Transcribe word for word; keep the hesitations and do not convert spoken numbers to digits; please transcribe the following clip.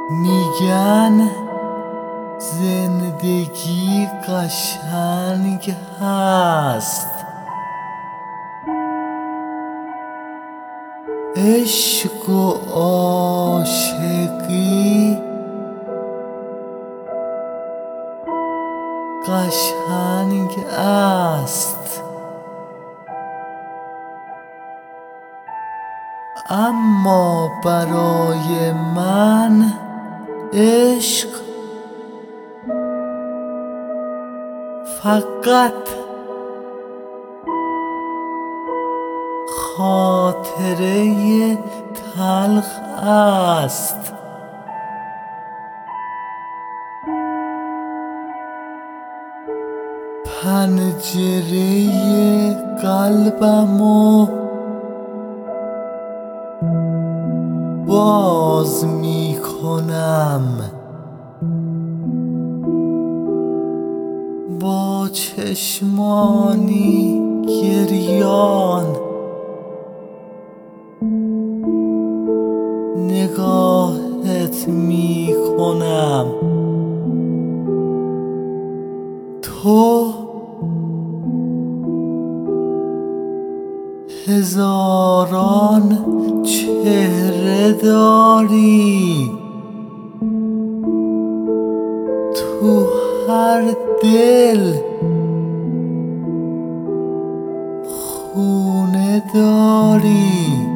میگن زندگی قشنگ هست، عشق و عاشقی قشنگ است، اما برای من عشق فقط خاطره تلخ است. پنجره قلبمو باز می کنم، با چشمانی گریان نگاهت می کنم. تو هزاران چهره داری، تو هر دل خونه داری.